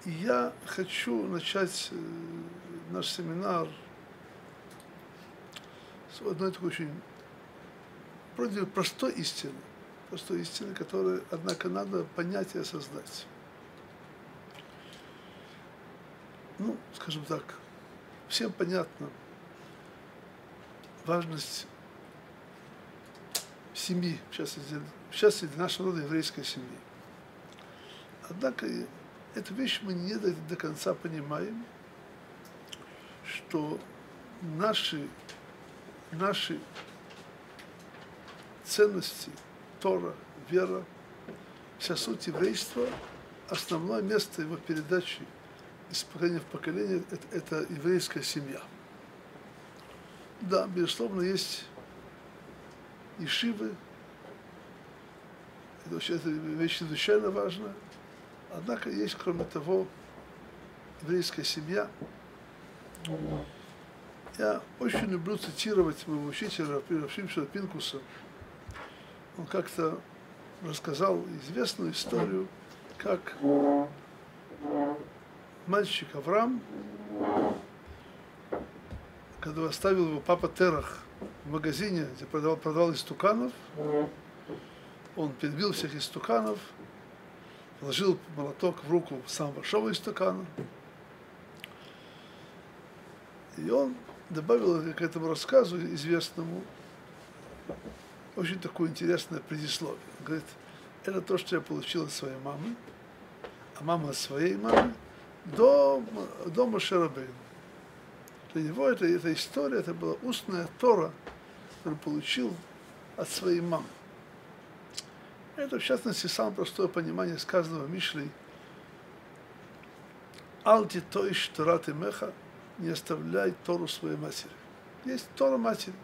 И я хочу начать наш семинар с одной такой очень вроде простой истины, которую, однако, надо понять и осознать. Ну, скажем так, всем понятна важность семьи, в частности для нашего народа еврейской семьи. Однако эту вещь мы не до конца понимаем, что наши ценности, Тора, вера, вся суть еврейства, основное место его передачи из поколения в поколение – это еврейская семья. Да, безусловно, есть ешивы, это вещь чрезвычайно важная, однако есть, кроме того, еврейская семья. Я очень люблю цитировать моего учителя Шимшона Пинкуса. Он как-то рассказал известную историю, как мальчик Авраам, когда оставил его папа Терах в магазине, где продавал истуканов, он перебил всех истуканов, положил молоток в руку самого большого истукана, и он добавил к этому рассказу известному очень такое интересное предисловие. Он говорит, это то, что я получил от своей мамы, а мама от своей мамы, до Моше Рабейну. Для него эта история, это была устная Тора, которую получил от своей мамы. Это, в частности, самое простое понимание сказанного Мишлей «Алти тоиш Торат имеха» – «Не оставляй Тору своей матери». Есть Тора матери.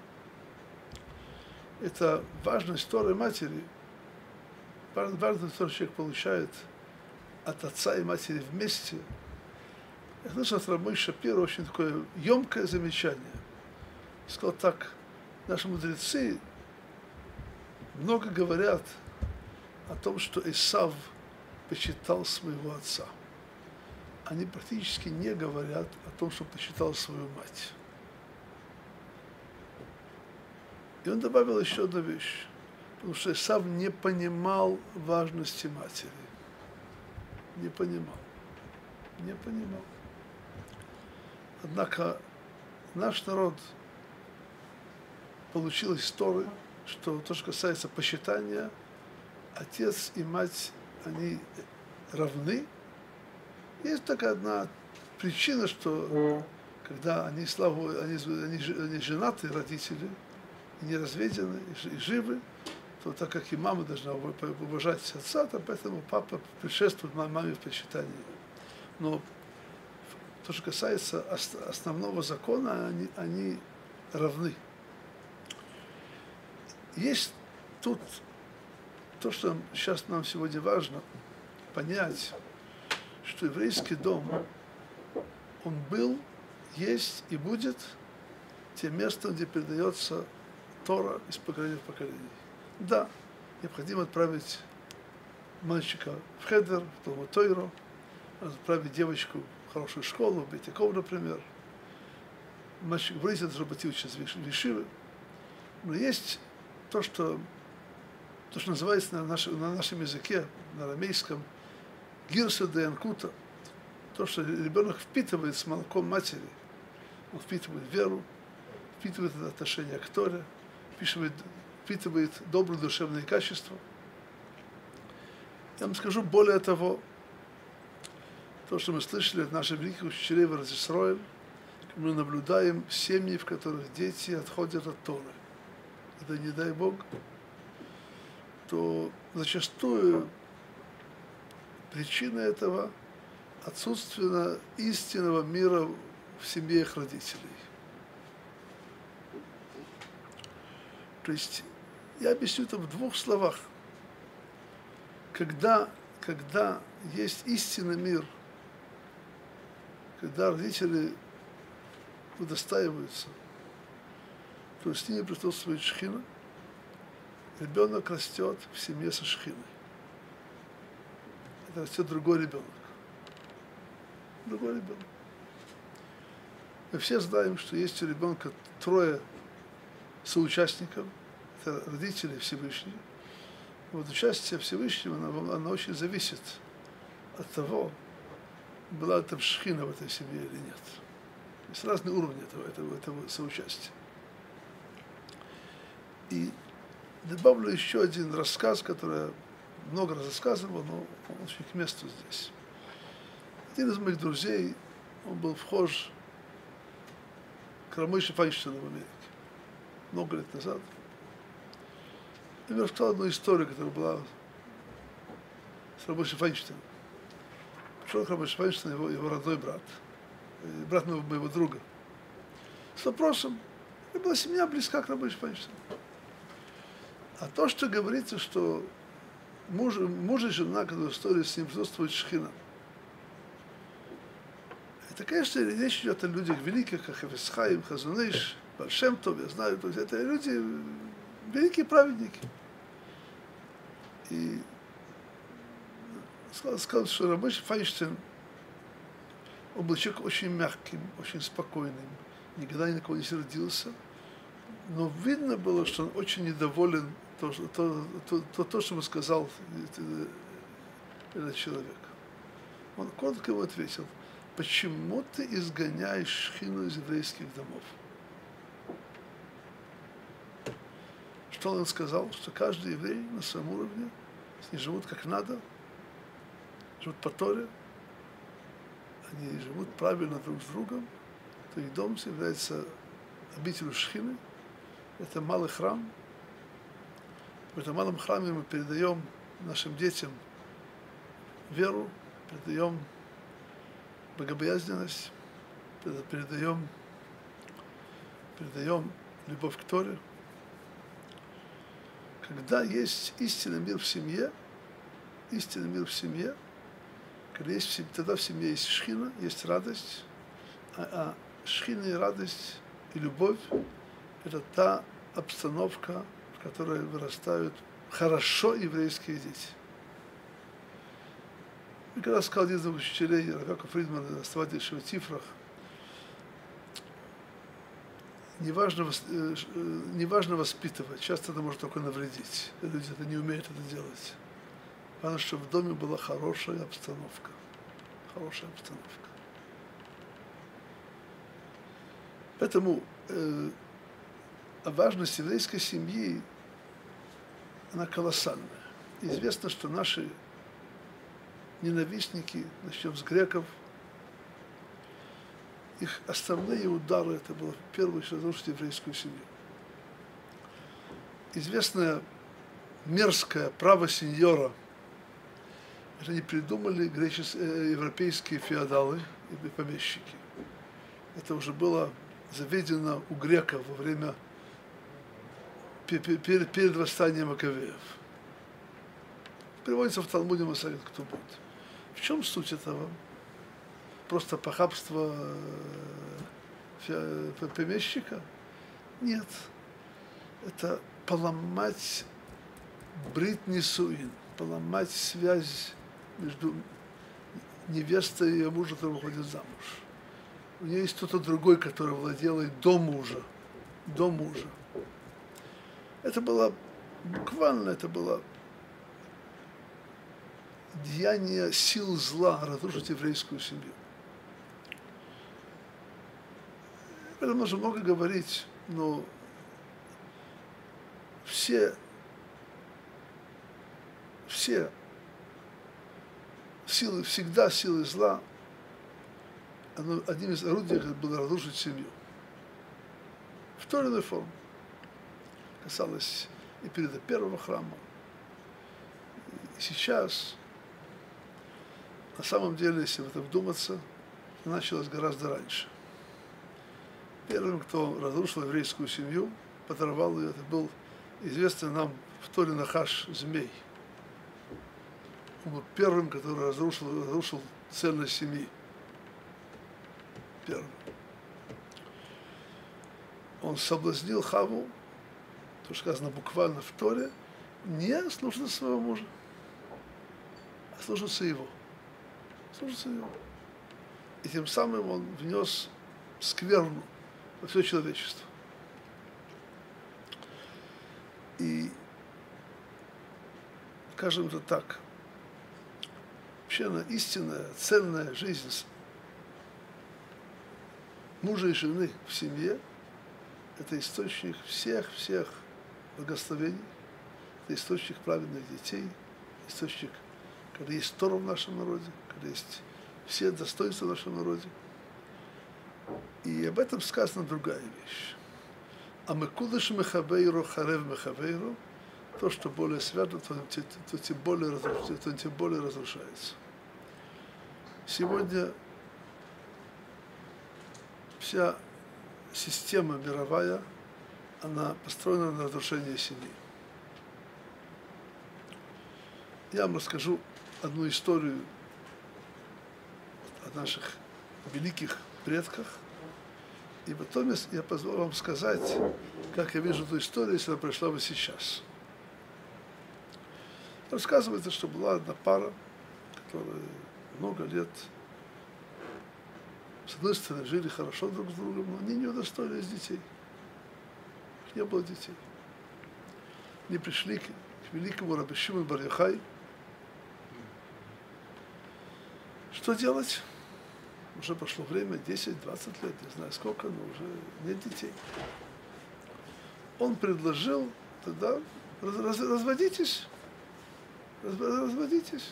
Это важность Торы матери, важность, которую человек получает от отца и матери вместе. Я слышал от Рабой Шапира очень такое емкое замечание. Сказал так, наши мудрецы много говорят о том, что Исав почитал своего отца. Они практически не говорят о том, что почитал свою мать. И он добавил еще одну вещь, потому что Исав не понимал важности матери. Не понимал. Однако наш народ получил из Торы, что то, что касается почитания, отец и мать, они равны. Есть такая одна причина, что когда они женаты, родители, и не разведены, и живы, то так как и мама должна уважать отца, то поэтому папа предшествует маме в почитании. Но то, что касается основного закона, они равны. Есть тут то, что сейчас нам сегодня важно понять, что еврейский дом, он был, есть и будет тем местом, где передается Тора из поколения в поколение. Да, необходимо отправить мальчика в хедер, в Талмуд Тойру, отправить девочку в хорошую школу, в Бейт-Яков, например. Мальчик в Брите должен быть учиться в Ешиве. Но есть то, что называется на нашем языке, на арамейском, гирса де анкута, то, что ребенок впитывает с молоком матери. Он впитывает веру, впитывает отношение к Торе, впитывает добрые душевные качества. Я вам скажу более того, то, что мы слышали от наших великих учителей в Эрец-Исроэль, мы наблюдаем семьи, в которых дети отходят от Торы. Это не дай Бог, то зачастую причина этого – отсутствие истинного мира в семье их родителей. То есть, я объясню это в двух словах. Когда есть истинный мир, когда родители удостаиваются, то с ними присутствует шхина, ребенок растет в семье со шхиной. Это растет другой ребенок. другой ребенок. Мы все знаем, что есть у ребенка трое соучастников, это родители Всевышнего. Вот участие Всевышнего, оно очень зависит от того, была там шхина в этой семье или нет. Есть разные уровни этого соучастия. И добавлю еще один рассказ, который я много раз рассказывал, но он очень к месту здесь. Один из моих друзей, он был вхож к Рамойше Файнштейну в Америке много лет назад. И мне рассказал одну историю, которая была с Рамойше Файнштейном. Пришел к Рамойше Файнштейну его родной брат, брат моего друга, с вопросом, это была семья близка к Рамойше Файнштейну. А то, что говорится, что муж и жена, когда в истории с ним присутствует шхина, это, конечно, речь идет о людях великих, как Хафец Хаим, Хазон Иш, Баал Шем Тов, я знаю, то есть это люди, великие праведники. И сказал, что Рамойше Файнштейн, он был человек очень мягким, очень спокойным, никогда ни на кого не сердился, но видно было, что он очень недоволен то, что ему сказал этот человек. Он коротко ему ответил: почему ты изгоняешь шхину из еврейских домов? Что он сказал? Что каждый еврей на своем уровне, если они живут как надо, живут по Торе, они живут правильно друг с другом, то их дом является обителью шхины. Это малый храм. В этом малом храме мы передаем нашим детям веру, передаем богобоязненность, передаем любовь к Торе. Когда есть истинный мир в семье, когда есть, тогда в семье есть шхина, есть радость, а шхина и радость и любовь – это та обстановка, в которой вырастают хорошо еврейские дети. И когда сказал один из учителей, Равьяков Фридман, основатель Шива Тифрах, неважно воспитывать, часто это может только навредить. Люди это не умеют это делать. Главное, чтобы в доме была хорошая обстановка. Хорошая обстановка. Поэтому важность еврейской семьи, она колоссальная. Известно, что наши ненавистники, начнем с греков, их основные удары, это было в первую очередь разрушить еврейскую семью. Известное мерзкое право сеньора, это не придумали европейские феодалы и помещики. Это уже было заведено у греков во время перед восстанием Маковеев. Приводится в Талмуде Масахет Ктубот. В чем суть этого? Просто похабство помещика? Нет. Это поломать брит нисуин, поломать связь между невестой и ее мужем, который выходит замуж. У нее есть кто-то другой, который владел и до мужа. До мужа. Это было буквально, это было деяние сил зла разрушить еврейскую семью. Об этом можно много говорить, но все силы, всегда силы зла, одним из орудий было разрушить семью. В той или иной форме. Касалось и периода первого храма, и сейчас. На самом деле, если в это вдуматься, началось гораздо раньше. Первым, кто разрушил еврейскую семью, подорвал ее, это был известный нам в Торе Нахаш змей. Он был первым, который разрушил цельность семьи. Первым. Он соблазнил Хаву, то, что сказано буквально в Торе, не слушаться своего мужа, а слушаться его. Слушаться его. И тем самым он внес скверну во все человечество. И, скажем это так, вообще она истинная, цельная жизнь мужа и жены в семье – это источник всех благословений, это источник праведных детей, источник, когда есть Тора в нашем народе, когда есть все достоинства в нашем народе. И об этом сказана другая вещь. А мекудыш мехавейру харев мехавейру, то, что более свято, то тем более разрушается. Сегодня вся система мировая, она построена на разрушении семьи. Я вам расскажу одну историю о наших великих предках, и потом я позволю вам сказать, как я вижу эту историю, если она пришла бы сейчас. Рассказывается, что была одна пара, которая много лет, с одной стороны, жили хорошо друг с другом, но они не удостоились детей. У них не было детей. Они пришли к великому Раби Шимону бар Йохай. Что делать? Уже прошло время, 10-20 лет, не знаю сколько, но уже нет детей. Он предложил тогда, разводитесь. Разводитесь.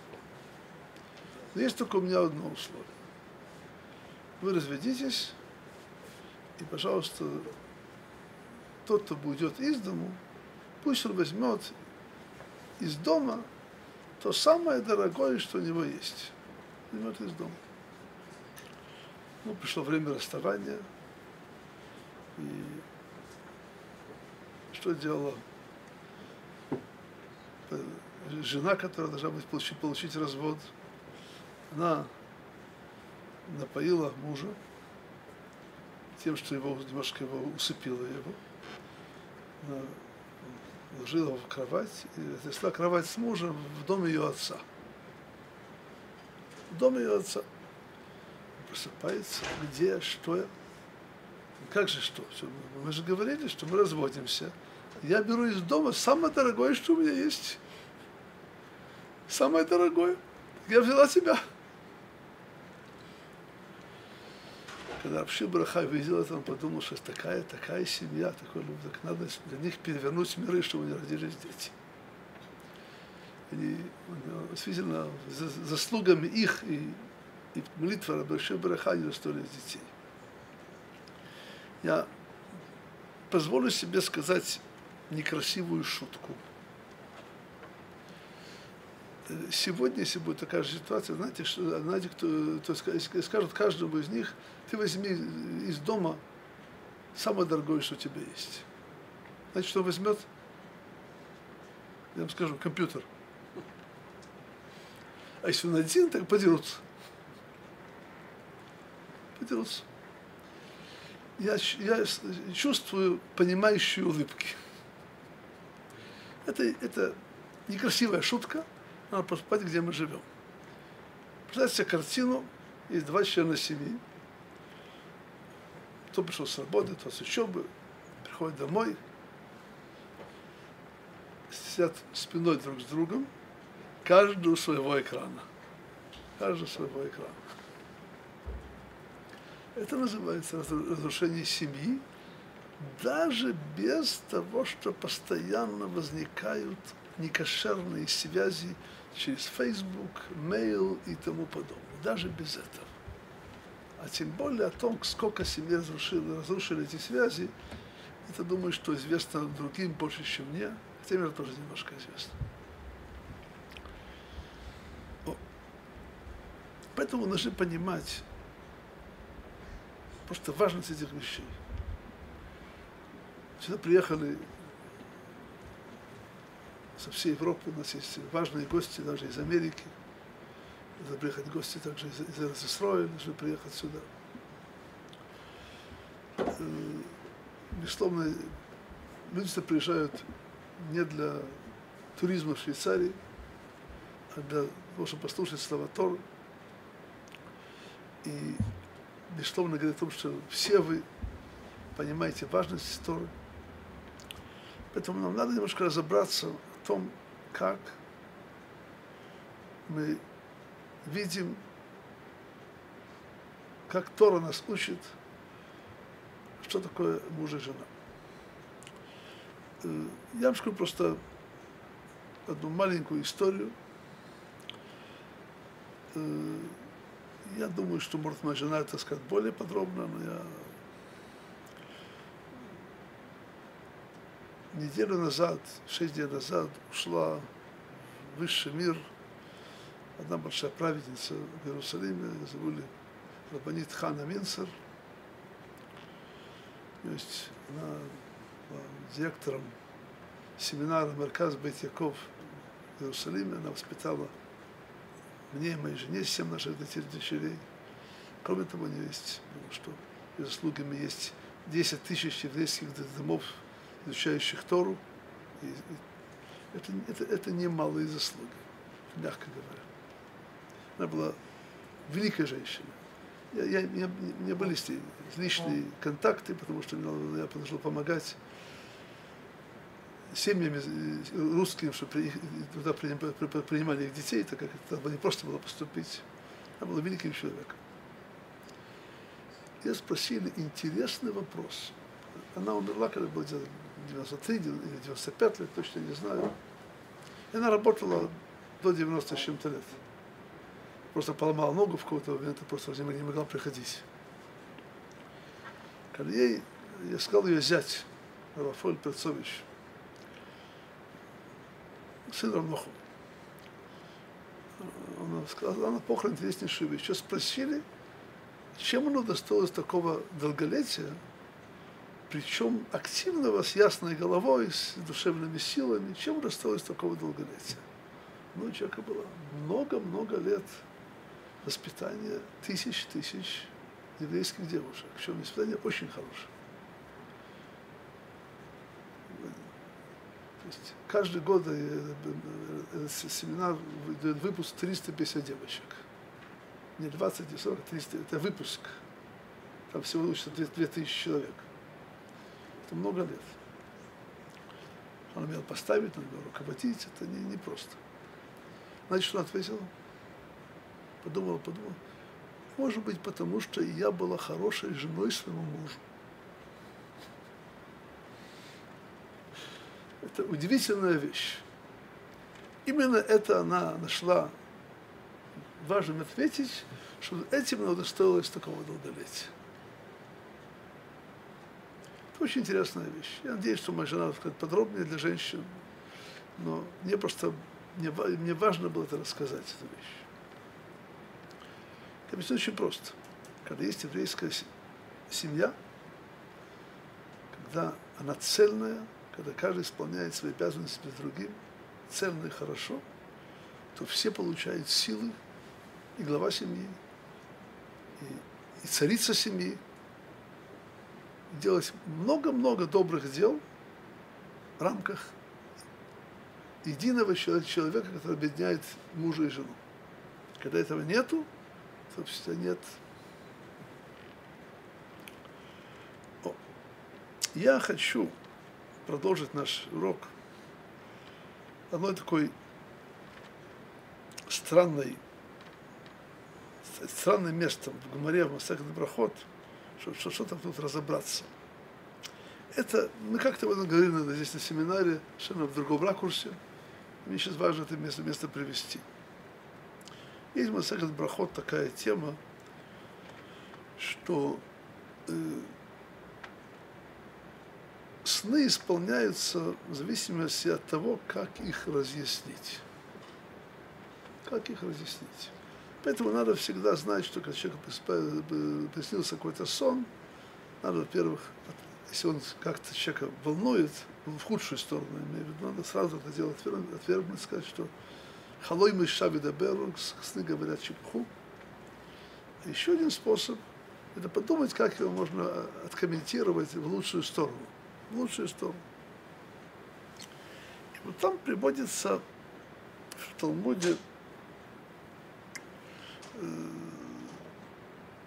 Но есть только у меня одно условие. Вы разведитесь, и, пожалуйста, тот, кто уйдет из дому, пусть он возьмет из дома то самое дорогое, что у него есть. Возьмет из дома. Ну, пришло время расставания, и что делала жена, которая должна быть получить развод? Она напоила мужа тем, что немножко его усыпила его. Она уложила его в кровать и отнесла кровать с мужем в дом ее отца. В дом ее отца. Он просыпается, где, что? Как же что? Мы же говорили, что мы разводимся. Я беру из дома самое дорогое, что у меня есть. Самое дорогое. Я взяла тебя. Когда Рав Шимон бар Йохай видел это, он подумал, что такая семья, такой любовь, так надо для них перевернуть миры, чтобы не родились дети. И действительно, заслугами их и молитвы Рав Шимон бар Йохай не удостоились детей. Я позволю себе сказать некрасивую шутку. Сегодня, если будет такая же ситуация, знаете, кто скажут каждому из них, ты возьми из дома самое дорогое, что у тебя есть. Знаете, что он возьмет? Я вам скажу, компьютер. А если он один, так подерутся. Подерутся. Я чувствую понимающие улыбки. Это некрасивая шутка. Надо просто понять, где мы живем. Представьте себе картину, есть два члена семьи. Кто пришел с работы, кто с учебы, приходит домой, сидят спиной друг с другом, каждый у своего экрана. Каждый у своего экрана. Это называется разрушение семьи, даже без того, что постоянно возникают некошерные связи через Facebook, mail и тому подобное. Даже без этого. А тем более о том, сколько семей разрушили эти связи, это, думаю, что известно другим больше, чем мне, хотя мне тоже немножко известно. Поэтому нужно понимать просто важность этих вещей. Сюда приехали со всей Европы, у нас есть важные гости даже из Америки. Должны приехать гости также из Израиля, должны приехать сюда. Безусловно, люди сюда приезжают не для туризма в Швейцарии, а для того, чтобы послушать слова Торы. И, безусловно, говорит о том, что все вы понимаете важность Торы. Поэтому нам надо немножко разобраться в том, как мы видим, как Тора нас учит, что такое муж и жена. Я вам скажу просто одну маленькую историю. Я думаю, что, может, моя жена это сказать более подробно, но я неделю назад, 6 дней назад ушла в высший мир одна большая праведница в Иерусалиме, ее зовут Рабанит Хана Минцер. То есть она была директором семинара Мерказ Бейт Яков в Иерусалиме. Она воспитала мне и моей жене 7 наших дочерей. Кроме того, у нее есть, что ее заслугами есть 10 тысяч еврейских домов, изучающих Тору. И это немалые заслуги, мягко говоря. Она была великая женщина. У меня были с ней личные контакты, потому что я продолжал помогать семьями русским, что туда принимали их детей, так как это не просто было поступить. Она была великим человеком. Ее спросили интересный вопрос. Она умерла, когда было 93 или 95 лет, точно не знаю. И она работала до 90 с чем-то лет. Просто поломала ногу в какой-то момент, и просто не могла приходить. Когда я сказал ее зять, Рафаэль Перцович, сын Равноху, она сказала, она похорон интереснейшую вещь. Еще спросили, чем она удостоилась такого долголетия, причем активного, с ясной головой, с душевными силами, чем удостоилась такого долголетия. Ну, у человека было много-много лет воспитания тысяч еврейских девушек, причем воспитание очень хорошее. То есть каждый год семинар дает выпуск 350 девочек. Не 20, не 40, 300, это выпуск. Там всего учатся 2000 человек. Это много лет. Она умела поставить, она умела руководить, это не просто. Знаете, что она ответила? Подумала. Может быть, потому что я была хорошей женой своему мужу. Это удивительная вещь. Именно это она нашла важным ответить, что этим она удостоилась такого долголетия. Это очень интересная вещь. Я надеюсь, что моя жена расскажет подробнее для женщин, но мне важно было это рассказать, эту вещь. Это объясню очень просто. Когда есть еврейская семья, когда она цельная, когда каждый исполняет свои обязанности перед другим, цельно и хорошо, то все получают силы, и глава семьи, и царица семьи, делать много-много добрых дел в рамках единого человека, который объединяет мужа и жену. Когда этого нету, то всегда нет. Я хочу продолжить наш урок одной такой странным местом в Гемаре, в Масехет Брахот, что-то тут разобраться. Это, мы как-то об этом говорили здесь на семинаре, совершенно в другом ракурсе. Мне сейчас важно это место привести. Есть в Масехет Брахот такая тема, что сны исполняются в зависимости от того, как их разъяснить. Как их разъяснить. Поэтому надо всегда знать, что когда человеку приснился какой-то сон, надо, во-первых, если он как-то человека волнует, в худшую сторону, надо сразу это делать, отвергнуть, сказать, что халой мыша видаберу, сны говорят чепуху. Еще один способ – это подумать, как его можно откомментировать в лучшую сторону. В лучшую сторону. И вот там приводится в Талмуде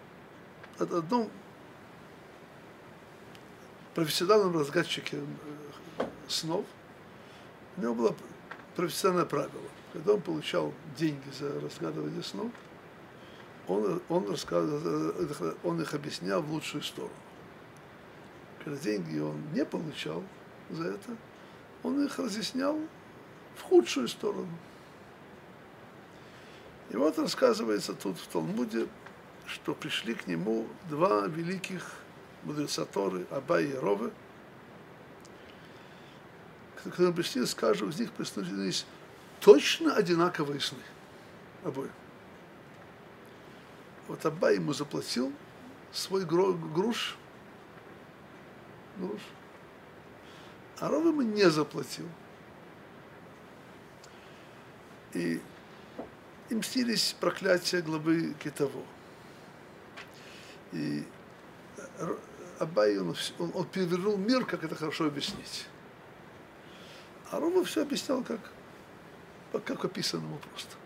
одном профессиональном разгадчике снов, у него было профессиональное правило. Когда он получал деньги за разгадывание снов, он их объяснял в лучшую сторону. Когда деньги он не получал за это, он их разъяснял в худшую сторону. И вот рассказывается тут в Талмуде, что пришли к нему два великих мудреца Торы, Абай и Рове, когда пришли, скажем, из них присутствовались точно одинаковые сны обоим. Вот Абай ему заплатил свой груш, а Рове ему не заплатил. И им снились проклятия главы Китово. И Абай, он перевернул мир, как это хорошо объяснить. А Рове все объяснял, как описано ему просто.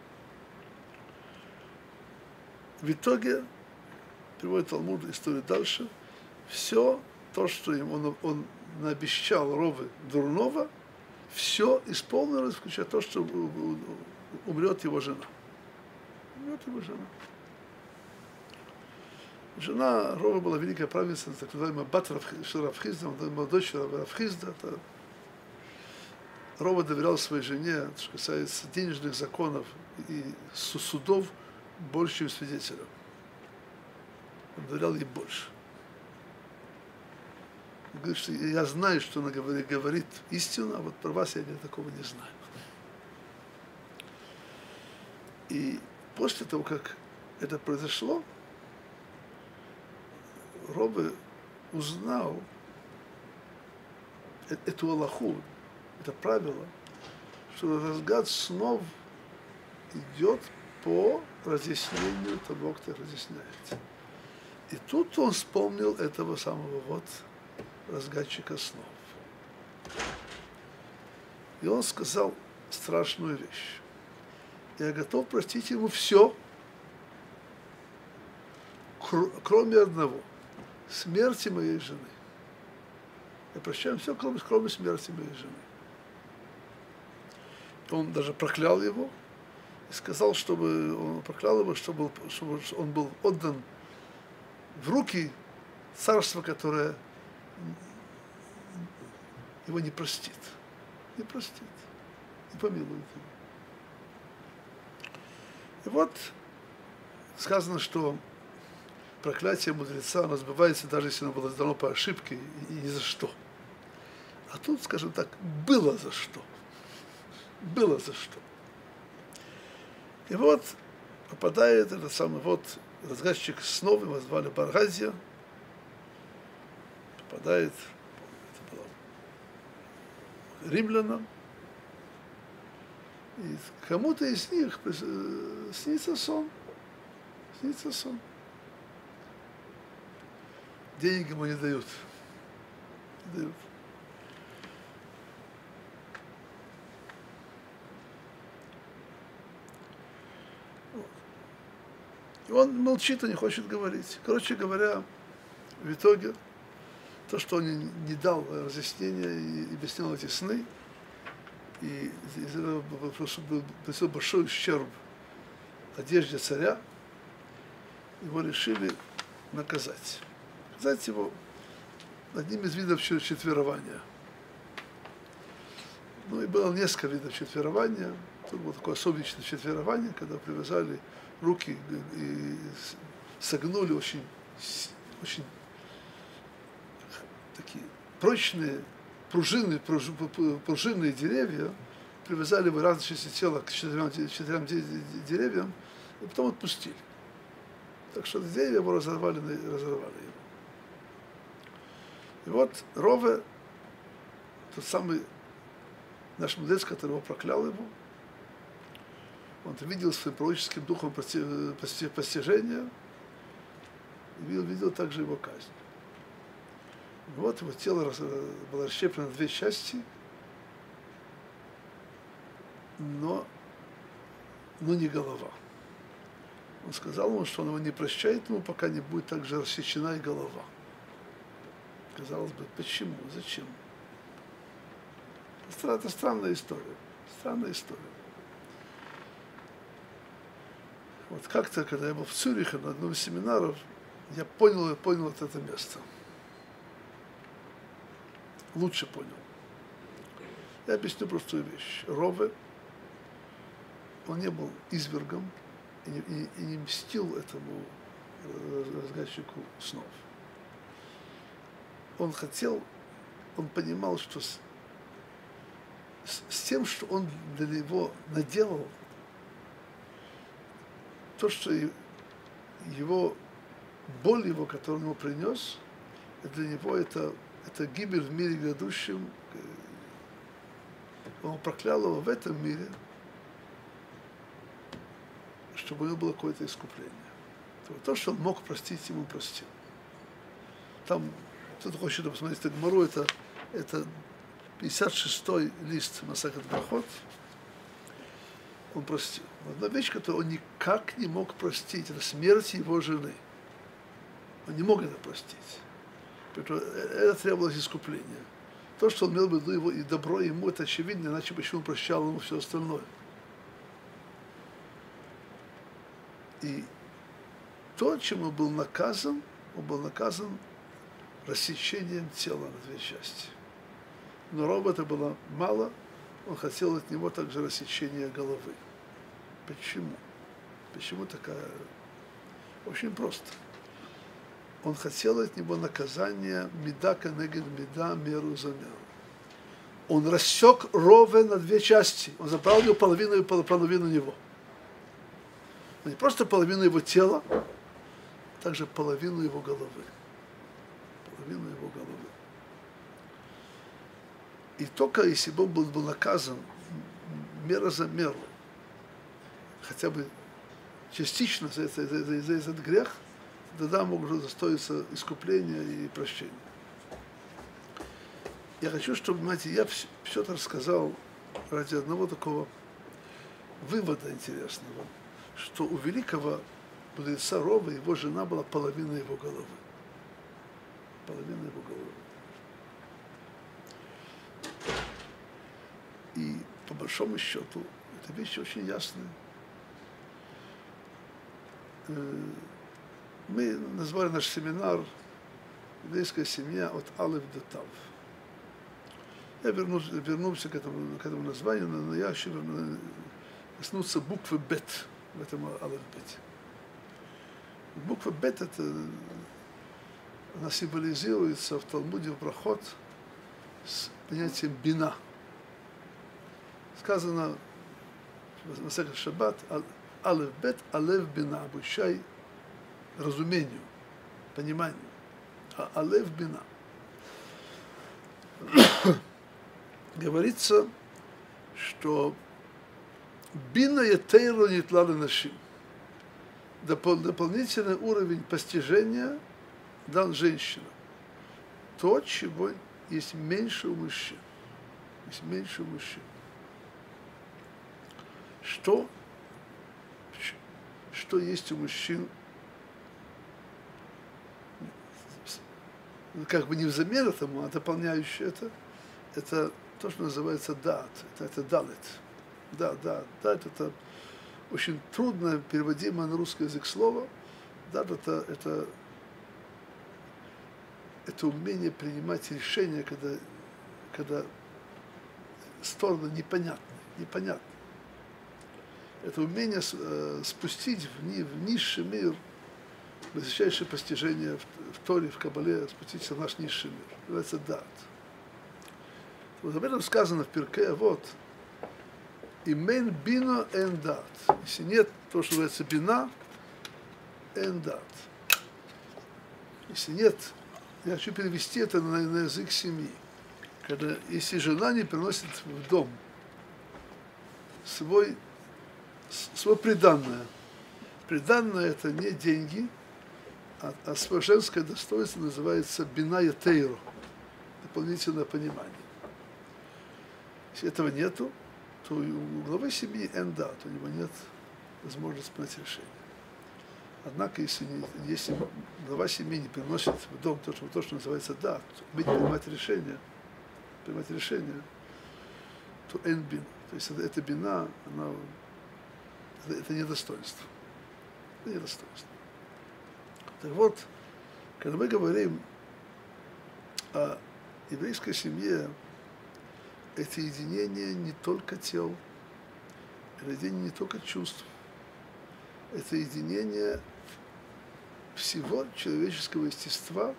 В итоге, приводит Талмуд историю дальше, все то, что он наобещал Рове дурного, все исполнилось, включая то, что умрет его жена. Умрет его жена. Жена Рове была великая праведница, так называемая Бат Равхизда, дочь Равхизда. Рове доверял своей жене, что касается денежных законов и судов, больше, чем свидетелям. Он доверял ей больше. Он говорит, что я знаю, что она говорит истину, а вот про вас я такого не знаю. И после того, как это произошло, Рове узнал эту алаху, это правило, что разгад снов идет по разъяснению того, кто разъясняет. И тут он вспомнил этого самого вот разгадчика снов. И он сказал страшную вещь. Я готов простить ему все, кроме одного. Смерти моей жены. Я прощаю все, кроме смерти моей жены. Он даже проклял его и сказал, чтобы он проклял его, чтобы он был отдан в руки царства, которое его не простит. Не простит. Не помилует его. И вот сказано, что проклятие мудреца, оно сбывается, даже если оно было дано по ошибке и ни за что. А тут, скажем так, было за что. Было за что. И вот попадает этот самый вот разгадчик снов, его звали Баргазия, попадает, это было римлянам, и кому-то из них снится сон. Снится сон. Денег ему не дают. Не дают. И он молчит и не хочет говорить. Короче говоря, в итоге, то, что он не дал разъяснения и объяснял эти сны, и из этого был большой ущерб одежде царя, его решили наказать. Наказать его одним из видов четверования. Ну и было несколько видов четверования. Тут было такое особенное четверование, когда привязали руки и согнули очень такие прочные пружинные деревья, привязали в разные части тела к четырем деревьям, и потом отпустили. Так что деревья его разорвали его. И вот Рове, тот самый наш мудрец, который его проклял его, он видел своим пророческим духом постижения, и видел также его казнь. И вот его тело было расщеплено на две части, но не голова. Он сказал ему, что он его не прощает ему, пока не будет также рассечена и голова. Казалось бы, почему, зачем? Это странная история. Странная история. Вот как-то, когда я был в Цюрихе на одном из семинаров, я понял вот это место. Лучше понял. Я объясню простую вещь. Рове, он не был извергом и не мстил этому разгадчику снов. Он хотел, он понимал, что с тем, что он для него наделал, то, что его боль его, которую он ему принес, для него это гибель в мире грядущем. Он проклял его в этом мире, чтобы у него было какое-то искупление. То, что он мог простить, ему простил. Там, кто-то хочет посмотреть Гемару, это 56-й лист Масехет Брахот, он простил. Одна вещь, которую он никак не мог простить, это смерть его жены. Он не мог это простить. Поэтому это требовалось искупления. То, что он имел в виду его и добро ему, это очевидно, иначе почему он прощал ему все остальное. И то, чем он был наказан рассечением тела на две части. Но Рову это было мало, он хотел от него также рассечение головы. Почему? Почему такая? Очень просто. Он хотел от него наказания мида кенегед мида, меру за меру. Он рассек Рове на две части. Он забрал его половину него. Не просто половину его тела, а также половину его головы. Половину его головы. И только если бы он был наказан мера за меру, хотя бы частично за этот грех, тогда мог уже достоиться искупления и прощения. Я хочу, чтобы, понимаете, я все это рассказал ради одного такого вывода интересного, что у великого мудреца Рова его жена была половина его головы. Половина его головы. И по большому счету, это вещи очень ясные. Мы назвали наш семинар «Еврейская семья от Алеф до Тав». Я вернулся к этому названию, но я еще коснуться буквы Бет в этом Алеф-Бете. Буква Бет, она символизируется в Талмуде в Брахот с понятием бина. Сказано в Масехет Шаббат Алеф-Бет, Алеф бина, обучай разумению, пониманию. А Алеф бина. Говорится, что бина етейру нитла ланашим. Дополнительный уровень постижения дан женщинам. То, чего есть меньше у мужчин. Есть меньше у мужчин. Что есть у мужчин, как бы не взамен этому, а дополняющее это то, что называется дат, это далет. Дат это очень трудно переводимое на русский язык слово. Дат это умение принимать решения, когда стороны непонятны. Это умение спустить в низший мир высочайшее постижение в Торе, в Кабале, спуститься в наш низший мир. Называется дат. Вот об этом сказано в Пиркей Авот. Имен бино эн дат. Если нет то, что называется бина, эн дат. Если нет, я хочу перевести это на язык семьи. Если жена не приносит в дом свое приданное. Приданное это не деньги, а свое женское достоинство называется бина етейру, дополнительное понимание. Если этого нету, то у главы семьи эндат, у него нет возможности принять решение. Однако, если глава семьи не приносит в дом то, что называется да, принимать решение, то энбин. То есть эта бина, это недостоинство. Это недостоинство. Так вот, когда мы говорим о еврейской семье, это единение не только тел, это единение не только чувств, это единение всего человеческого естества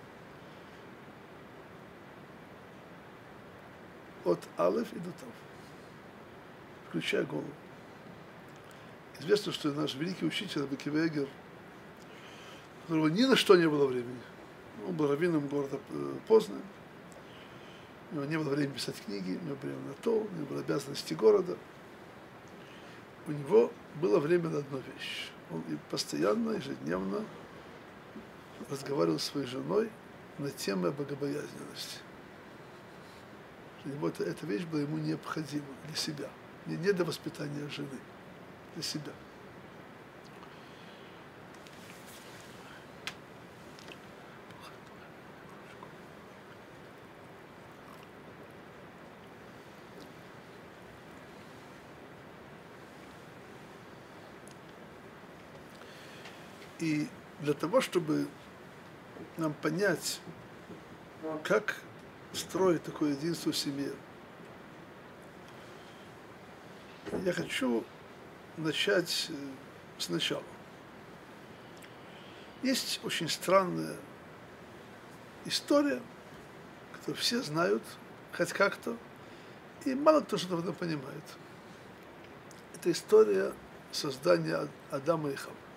от алеф и до тав, включая голову. Известно, что наш великий учитель Рабби Акива Эйгер, у которого ни на что не было времени, он был раввином города Познань, у него не было времени писать книги, у него было время на то, у него были обязанности города. У него было время на одну вещь. Он постоянно, ежедневно разговаривал с своей женой на темы богобоязненности. Эта вещь была ему необходима для себя, не для воспитания жены, для себя. И для того, чтобы нам понять, как строить такое единство в семье, я хочу начать сначала. Есть очень странная история, которую все знают, хоть как-то, и мало кто что-то в этом понимает. Это история создания Адама и Хаввы.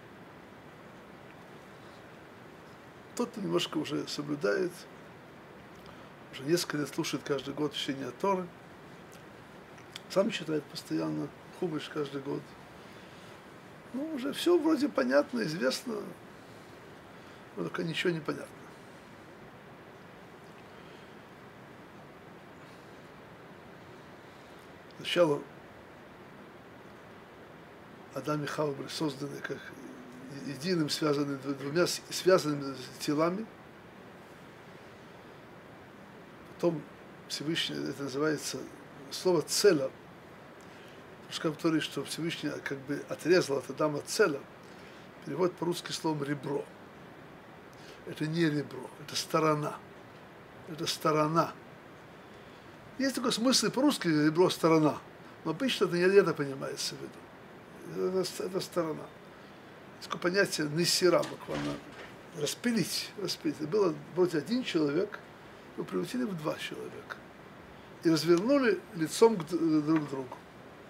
Тот, кто немножко уже соблюдает, уже несколько лет слушает каждый год чтение Торы, сам читает постоянно Хумаш каждый год. Ну, уже все вроде понятно, известно, но только ничего не понятно. Сначала Адам и Хавва были созданы как единым, двумя связанными телами. Потом Всевышний, это называется слово «целя», который, что Всевышний как бы отрезал от Адама целя, переводит по-русски словом «ребро». Это не ребро, это сторона. Это сторона. Есть такой смысл по-русски «ребро» – сторона, но обычно это не это понимается в виду. Это сторона. Есть такое понятие «несира», буквально распилить. Это было вроде один человек, его превратили в два человека. И развернули лицом друг к другу.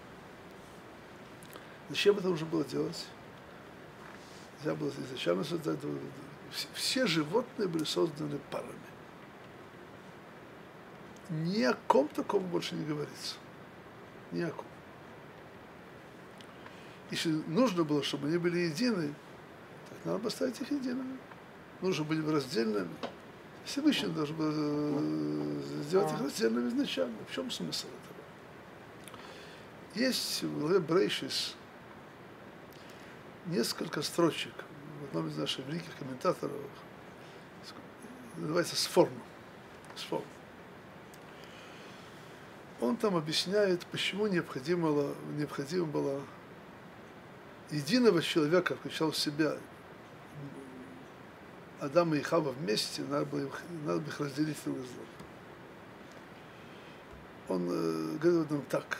Зачем это нужно было делать? Нельзя было изначально создать. Все животные были созданы парами. Ни о ком таком больше не говорится. Ни о ком. Если нужно было, чтобы они были едины, так надо поставить их едиными. Нужно были бы раздельными. Всевышний должен был сделать их раздельными изначально. В чем смысл этого? Есть в главе Брейшис несколько строчек в одном из наших великих комментаторов, называется «Сформ». Он там объясняет, почему необходимо было единого человека, включал в себя Адама и Хавва вместе, надо было их разделить друг с другом. Он говорит нам так.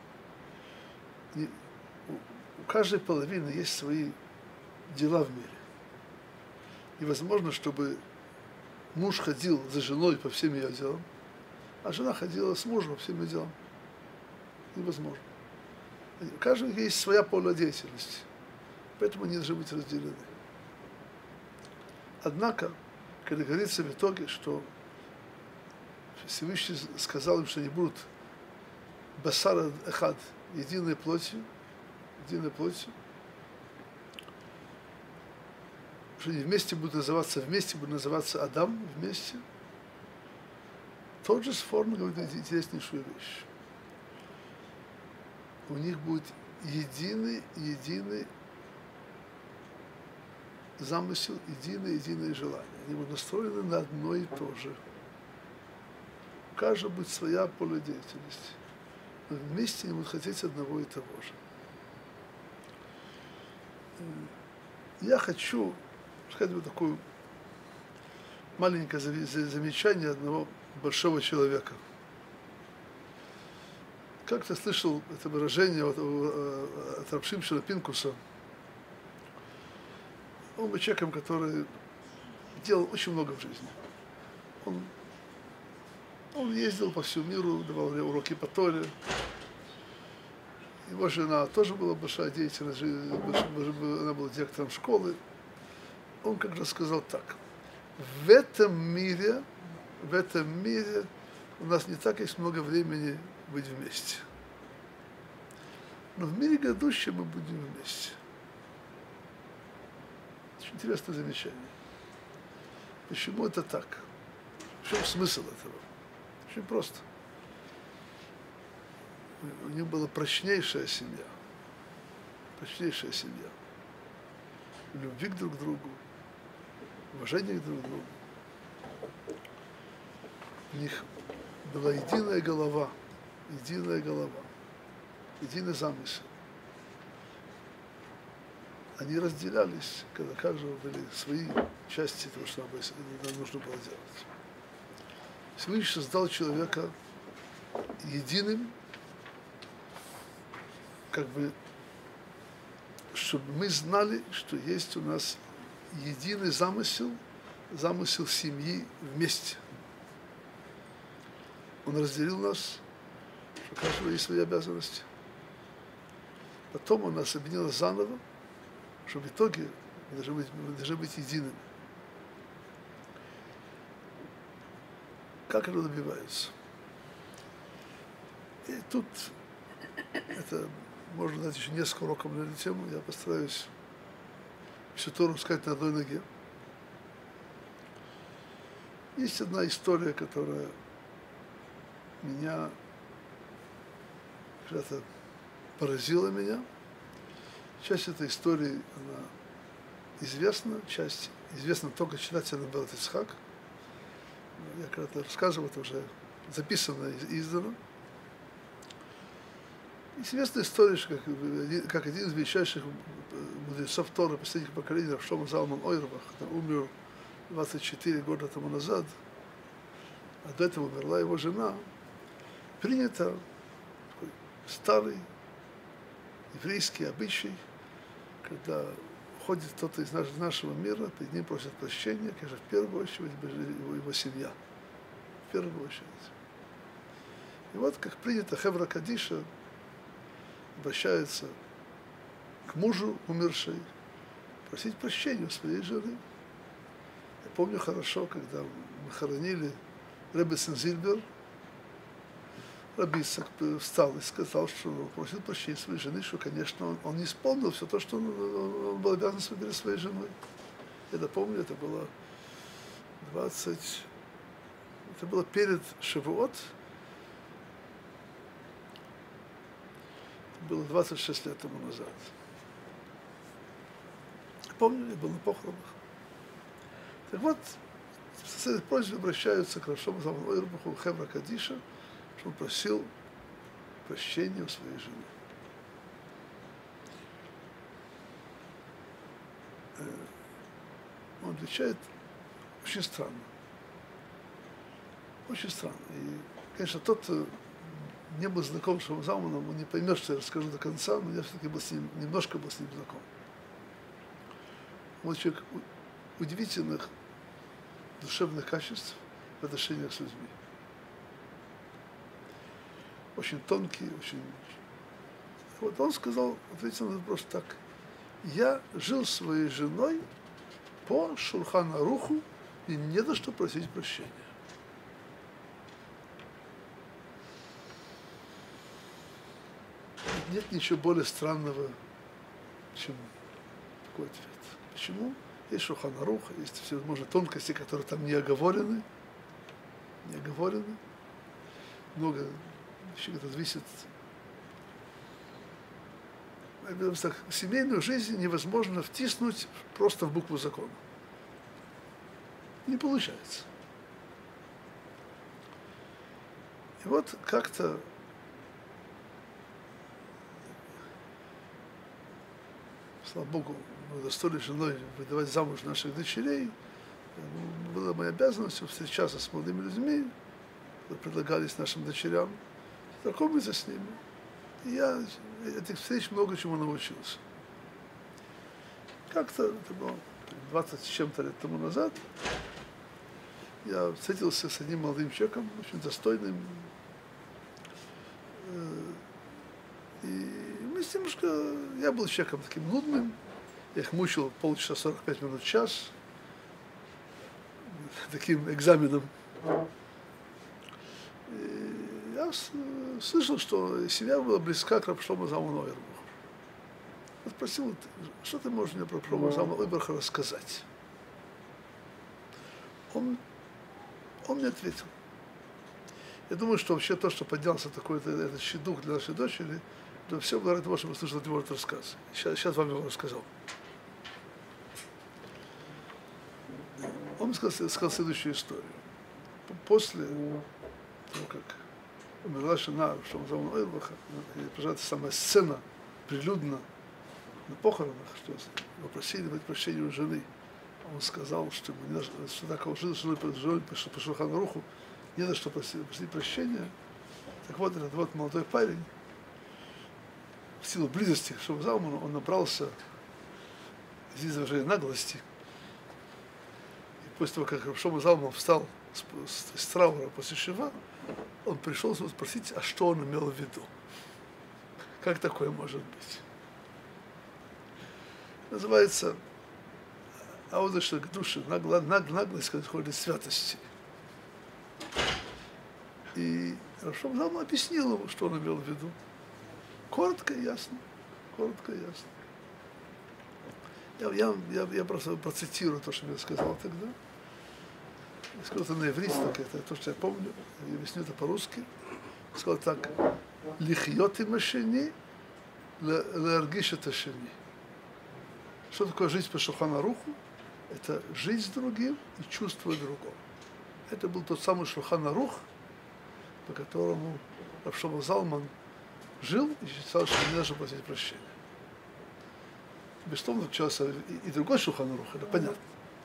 У каждой половины есть свои дела в мире. И возможно, чтобы муж ходил за женой по всем ее делам, а жена ходила с мужем по всем ее делам. Невозможно. У каждого есть своя поле деятельности, поэтому они должны быть разделены. Однако, когда говорится в итоге, что Всевышний сказал им, что они будут басар эхад, единой плотью, что они вместе будут называться Адам, вместе. Тот же Сформ говорит интереснейшую вещь. У них будет единый замысел, единое желание. Они будут настроены на одно и то же. У каждого будет своя поле деятельности. Но вместе они будут хотеть одного и того же. Я хочу сказать вот такое маленькое замечание одного большого человека. Как-то слышал это выражение от Рав Шимшона Пинкуса. Он был человеком, который делал очень много в жизни. Он ездил по всему миру, давал уроки по Торе. Его жена тоже была большая деятельность, она была директором школы. Он как-то сказал так: в этом мире у нас не так есть много времени быть вместе. Но в мире грядущем мы будем вместе. Очень интересное замечание. Почему это так? В чем смысл этого? Очень просто. У них была прочнейшая семья. Прочнейшая семья. Любви друг к другу, уважение друг к другу. У них была единая голова, единый замысел. Они разделялись, когда каждого были свои части того, что нам нужно было делать. Всевышний создал человека единым, как бы, чтобы мы знали, что есть у нас единый замысел семьи вместе. Он разделил нас, что у каждого есть свои обязанности. Потом он нас объединил заново, что в итоге мы должны быть едиными. Как это добивается? И тут это можно дать еще несколько уроков на эту тему. Я постараюсь всю Тору сказать на одной ноге. Есть одна история, которая меня когда-то поразила меня. Часть этой истории, она известна, часть известна только читателям Бет Ицхак. Я когда-то рассказывал, это уже записано и издано. Известная история, что как один из величайших мудрецов Торы последних поколений, Рав Шломо Залман Ойрбах, умер 24 года тому назад, а до этого умерла его жена, принято такой старый еврейский обычай, когда уходит кто-то из нашего мира, перед ним просят прощения, конечно, в первую очередь его семья. В первую очередь. И вот, как принято, Хевра Кадиша обращается к мужу умершей, просить прощения у своей жены. Я помню хорошо, когда мы хоронили Ребе Зильбер, Раби Ицхак встал и сказал, что он просит прощения своей жены, что, конечно, он не исполнил все то, что он был обязан перед своей женой. Я помню, это было перед Шавуот, это было 26 лет тому назад. Я помню, я был на похоронах. Так вот, с этой просьбой обращаются к Рав Шломо Залман Ойрбаху, Хевра Кадиша, что он просил прощения у своей жены. Он отвечает очень странно. Очень странно. И, конечно, тот, кто не был знаком с Шломо Залманом, он не поймет, что я расскажу до конца, но я все-таки немножко был с ним знаком. Он человек удивительных душевных качеств в отношениях с людьми. Очень тонкий, очень... Вот он сказал, ответил на вопрос так: я жил с своей женой по Шулхан Аруху, и не за что просить прощения. Нет ничего более странного, чем такой ответ. Почему? Есть Шулхан Арух, есть всевозможные тонкости, которые там не оговорены. Много вещей, которые зависят семейную жизнь невозможно втиснуть просто в букву закона. Не получается. И вот как-то слава Богу, мы удостоились женой выдавать замуж наших дочерей. Была моя обязанность встречаться с молодыми людьми, которые предлагались нашим дочерям, знакомиться с ними. И я этих встреч много чему научился. Как-то, это было 20 с чем-то лет тому назад, я встретился с одним молодым человеком, очень достойным. И мы с ним немножко, я был человеком таким нудным, я их мучил полчаса, 45 минут, час, таким экзаменом. И я слышал, что семья была близка к рав Шломо Залману Ойербаху. Я спросил, что ты можешь мне про рав Шломо Залмана Ойербаха рассказать? Он мне ответил. Я думаю, что вообще то, что поднялся такой-то этот щедух для нашей дочери, да все благодаря тому, что мы слышали его этот рассказ. Сейчас вам его рассказал. Он сказал следующую историю. После того, как умерла жена Шломо Залмана Ойербаха, и, пожалуйста, самая сцена прилюдно на похоронах, что его просили быть прощения у жены. Он сказал, что так он жил с женой по Шулхану Аруху, не за что просить прощения. Так вот, этот вот молодой парень, в силу близости к Шломо Залману, он набрался из выражения наглости. И после того, как Шломо Залман встал с траура после Шива, он пришел спросить, а что он имел в виду. Как такое может быть? Называется аудыша к душе, наглость, которая ходит из святости. И Шломо Залман объяснил ему, что он имел в виду. Коротко и ясно. Коротко и ясно. Я просто процитирую то, что я сказал тогда. Я сказал это на иврите, так это то, что я помню. Я объясню это по-русски. Я сказал так. Лихьот им ашени, леаргиш это ашени. Что такое жизнь по Шулхану Аруху? Это жить с другим и чувствовать другого. Это был тот самый Шулхан Арух, по которому рав Шломо Залман жил и считал, что не должен просить прощения. Безусловно, включался и другой Шулхан Арух, это понятно.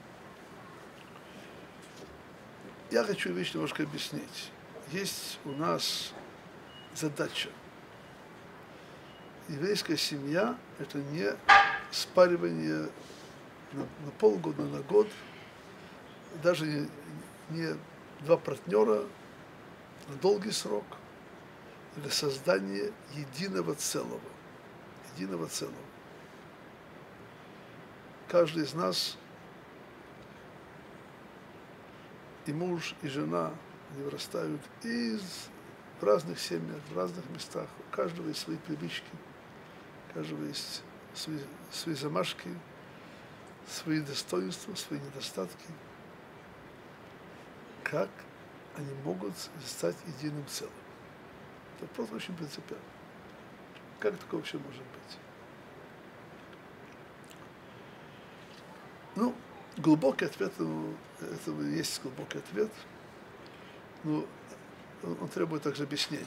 Я хочу вещь немножко объяснить. Есть у нас задача. Еврейская семья – это не спаривание на полгода, на год, даже не два партнера на долгий срок, для создания единого целого. Единого целого. Каждый из нас, и муж, и жена, они вырастают в разных семьях, в разных местах. У каждого есть свои привычки, у каждого есть свои замашки, свои достоинства, свои недостатки. Как они могут стать единым целым? Это просто очень принципиально. Как такое вообще может быть? Ну, глубокий ответ, это есть глубокий ответ, но он требует также объяснения.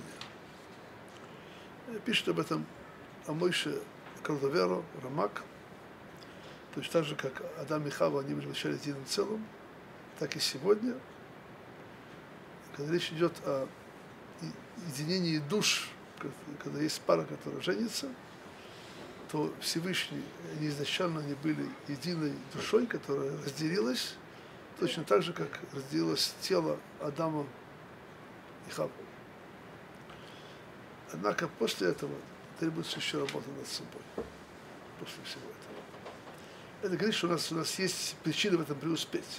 Пишет об этом Амойше Кардоверо, Рамак, точно так же, как Адам и Хава, они были вначале единым целым, так и сегодня, когда речь идет о единении душ, когда есть пара, которая женится, то Всевышний, они изначально они были единой душой, которая разделилась, точно так же, как разделилось тело Адама и Хавы. Однако после этого требуется еще работа над собой. После всего этого. Это говорит, что у нас есть причина в этом преуспеть.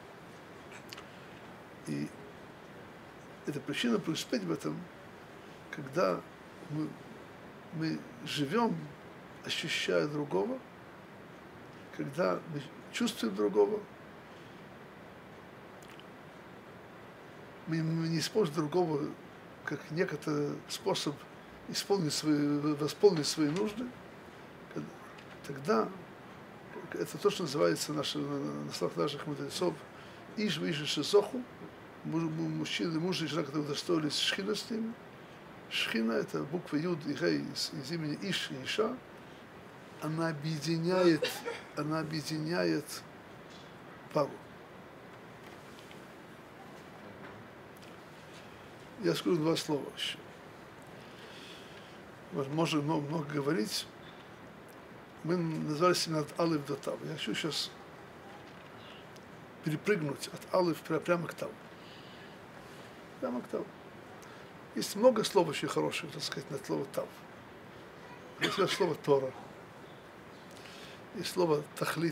И эта причина преуспеть в этом, когда мы живем, ощущая другого, когда мы чувствуем другого, мы не используем другого как некоторый способ восполнить свои нужды, тогда это то, что называется на словах наших мудрецов «Иш виши шизоху», мужчина, муж и жена, которые удостоились шхина с ними. Шхина – это буква Юд и Гей из имени Иш и Иша. Она объединяет пару. Я скажу два слова еще. Можно много говорить. Мы назвали себя от Алиф до Тав. Я хочу сейчас перепрыгнуть от Алиф прямо к Тав. Прямо к Тав. Есть много слов очень хороших, так сказать, на слово Тав. Есть слово Тора. Есть слово Тахлит.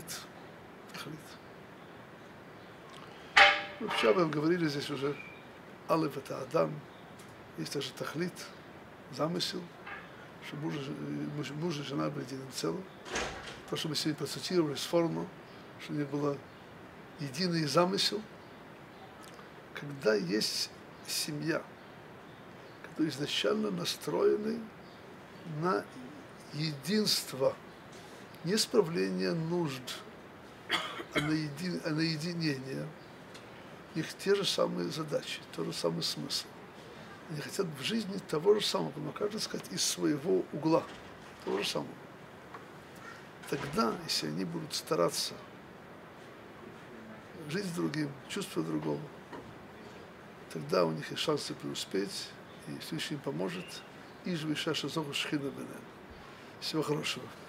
Вчера мы говорили здесь уже, Алиф это Адам. Есть также Тахлит, замысел, что муж и жена были единым целым. То, что мы сегодня процитировали с форму, что у них был единый замысел. Когда есть семья, которые изначально настроены на единство, не справление нужд, а на единение, у них те же самые задачи, тот же самый смысл. Они хотят в жизни того же самого, но каждый сказать из своего угла, того же самого. Тогда, если они будут стараться жить с другим, чувствовать другого, тогда у них есть шансы преуспеть, и Всевышний им поможет. И живи шаша зову шхина бенен. Всего хорошего.